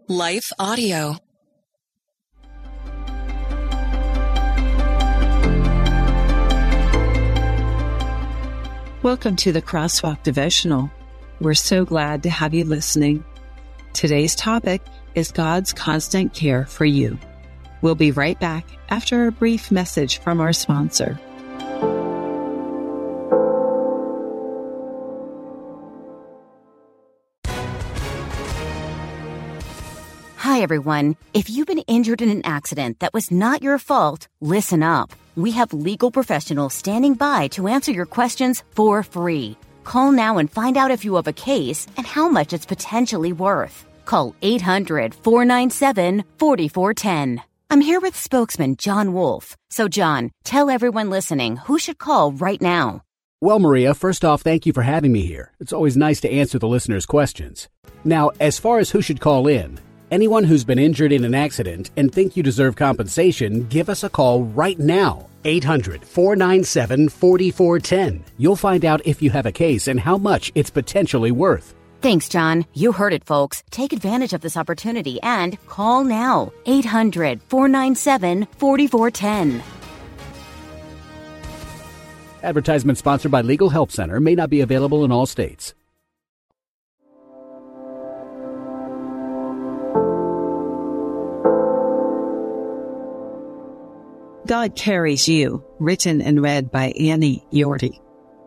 Life Audio. Welcome to the Crosswalk Devotional. We're so glad to have you listening. Today's topic is God's constant care for you. We'll be right back after a brief message from our sponsor. Hi, everyone. If you've been injured in an accident that was not your fault, listen up. We have legal professionals standing by to answer your questions for free. Call now and find out if you have a case and how much it's potentially worth. Call 800-497-4410. I'm here with spokesman John Wolf. So, John, tell everyone listening who should call right now. Well, Maria, first off, thank you for having me here. It's always nice to answer the listeners' questions. Now, as far as who should call in, anyone who's been injured in an accident and think you deserve compensation, give us a call right now. 800-497-4410. You'll find out if you have a case and how much it's potentially worth. Thanks, John. You heard it, folks. Take advantage of this opportunity and call now. 800-497-4410. Advertisement sponsored by Legal Help Center. May not be available in all states. God Carries You, written and read by Annie Yorty.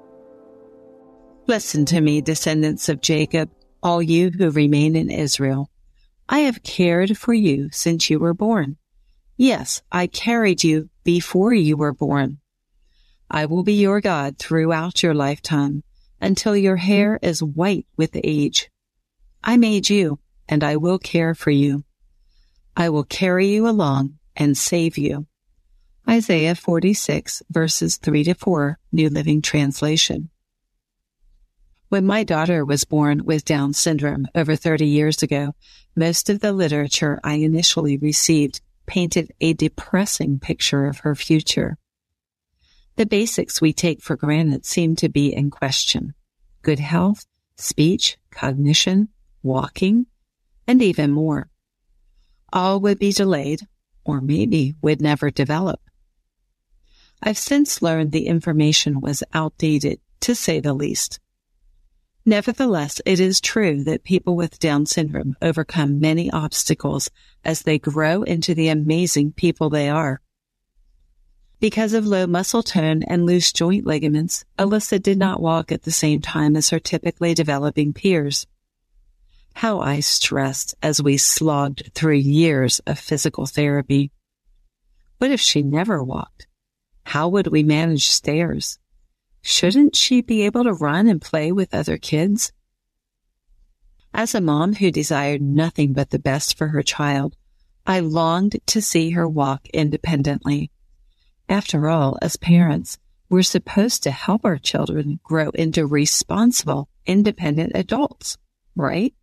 Listen to me, descendants of Jacob, all you who remain in Israel. I have cared for you since you were born. Yes, I carried you before you were born. I will be your God throughout your lifetime, until your hair is white with age. I made you, and I will care for you. I will carry you along and save you. Isaiah 46, verses 3-4, New Living Translation. When my daughter was born with Down syndrome over 30 years ago, most of the literature I initially received painted a depressing picture of her future. The basics we take for granted seemed to be in question: good health, speech, cognition, walking, and even more. All would be delayed, or maybe would never develop. I've since learned the information was outdated, to say the least. Nevertheless, it is true that people with Down syndrome overcome many obstacles as they grow into the amazing people they are. Because of low muscle tone and loose joint ligaments, Alyssa did not walk at the same time as her typically developing peers. How I stressed as we slogged through years of physical therapy. What if she never walked? How would we manage stairs? Shouldn't she be able to run and play with other kids? As a mom who desired nothing but the best for her child, I longed to see her walk independently. After all, as parents, we're supposed to help our children grow into responsible, independent adults, right?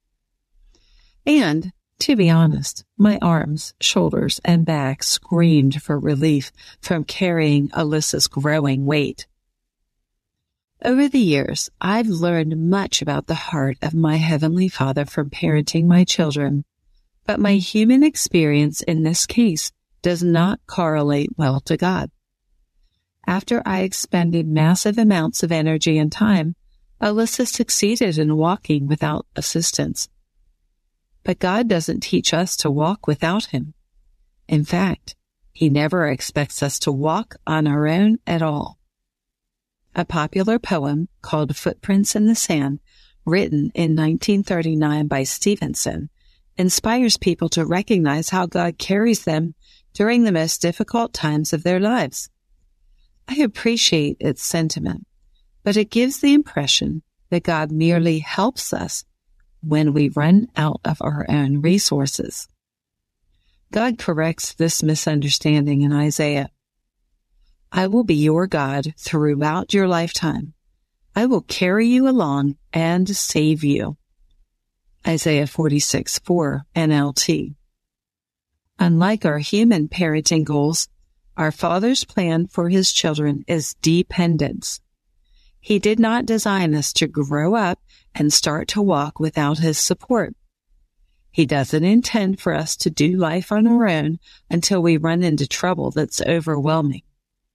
And, to be honest, my arms, shoulders, and back screamed for relief from carrying Alyssa's growing weight. Over the years, I've learned much about the heart of my Heavenly Father from parenting my children, but my human experience in this case does not correlate well to God. After I expended massive amounts of energy and time, Alyssa succeeded in walking without assistance. But God doesn't teach us to walk without Him. In fact, He never expects us to walk on our own at all. A popular poem called Footprints in the Sand, written in 1939 by Stevenson, inspires people to recognize how God carries them during the most difficult times of their lives. I appreciate its sentiment, but it gives the impression that God merely helps us when we run out of our own resources. God corrects this misunderstanding in Isaiah. I will be your God throughout your lifetime. I will carry you along and save you. Isaiah 46:4 NLT. Unlike our human parenting goals, our Father's plan for His children is dependence. He did not design us to grow up and start to walk without His support. He doesn't intend for us to do life on our own until we run into trouble that's overwhelming.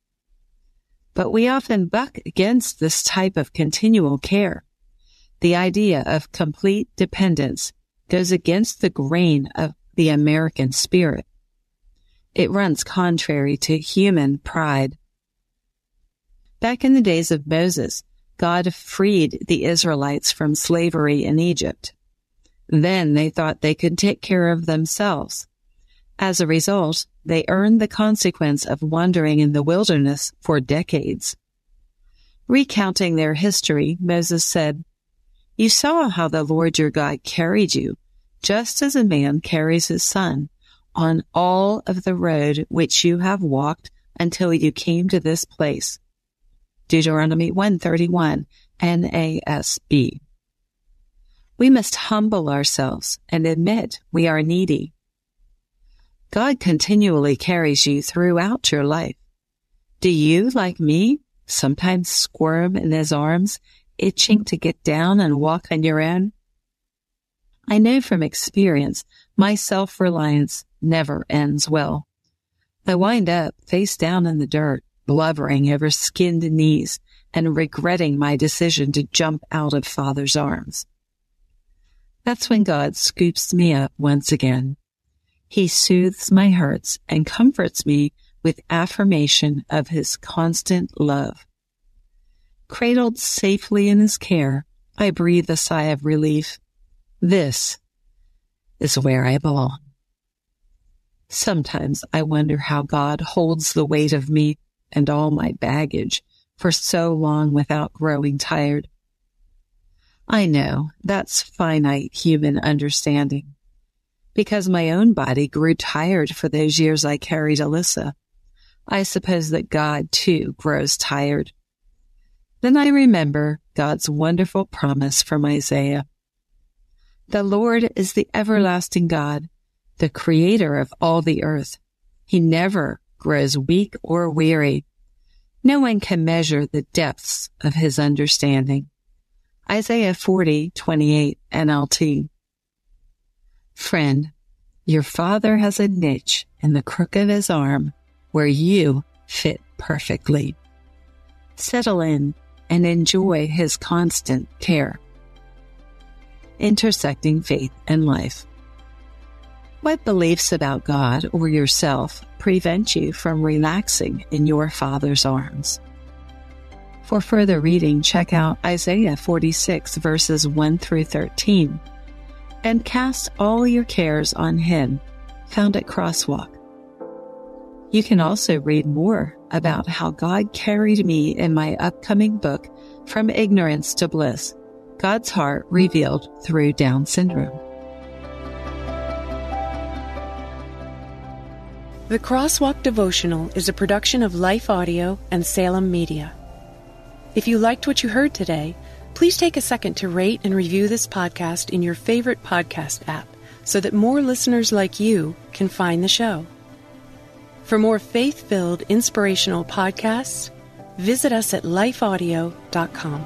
But we often buck against this type of continual care. The idea of complete dependence goes against the grain of the American spirit. It runs contrary to human pride. Back in the days of Moses, God freed the Israelites from slavery in Egypt. Then they thought they could take care of themselves. As a result, they earned the consequence of wandering in the wilderness for decades. Recounting their history, Moses said, "You saw how the Lord your God carried you, just as a man carries his son, on all of the road which you have walked until you came to this place." Deuteronomy 1:31, NASB. We must humble ourselves and admit we are needy. God continually carries you throughout your life. Do you, like me, sometimes squirm in his arms, itching to get down and walk on your own? I know from experience my self-reliance never ends well. I wind up face down in the dirt, blubbering over skinned knees and regretting my decision to jump out of Father's arms. That's when God scoops me up once again. He soothes my hurts and comforts me with affirmation of his constant love. Cradled safely in his care, I breathe a sigh of relief. This is where I belong. Sometimes I wonder how God holds the weight of me and all my baggage for so long without growing tired. I know that's finite human understanding. Because my own body grew tired for those years I carried Alyssa, I suppose that God too grows tired. Then I remember God's wonderful promise from Isaiah. The Lord is the everlasting God, the creator of all the earth. He never grows weak or weary. No one can measure the depths of his understanding. Isaiah 40:28 NLT. Friend, your Father has a niche in the crook of his arm where you fit perfectly. Settle in and enjoy his constant care. Intersecting faith and life. What beliefs about God or yourself prevent you from relaxing in your Father's arms? For further reading, check out Isaiah 46 verses 1 through 13 and Cast All Your Cares on Him, found at Crosswalk. You can also read more about how God carried me in my upcoming book, From Ignorance to Bliss, God's Heart Revealed Through Down Syndrome. The Crosswalk Devotional is a production of Life Audio and Salem Media. If you liked what you heard today, please take a second to rate and review this podcast in your favorite podcast app so that more listeners like you can find the show. For more faith-filled, inspirational podcasts, visit us at lifeaudio.com.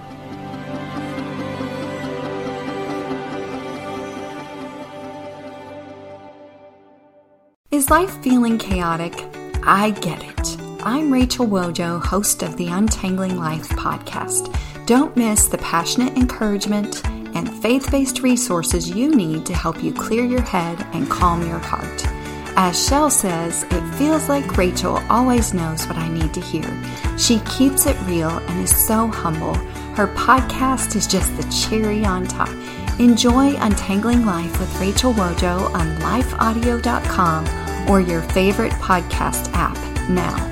Is life feeling chaotic? I get it. I'm Rachel Wojo, host of the Untangling Life podcast. Don't miss the passionate encouragement and faith-based resources you need to help you clear your head and calm your heart. As Shell says, it feels like Rachel always knows what I need to hear. She keeps it real and is so humble. Her podcast is just the cherry on top. Enjoy Untangling Life with Rachel Wojo on lifeaudio.com or your favorite podcast app now.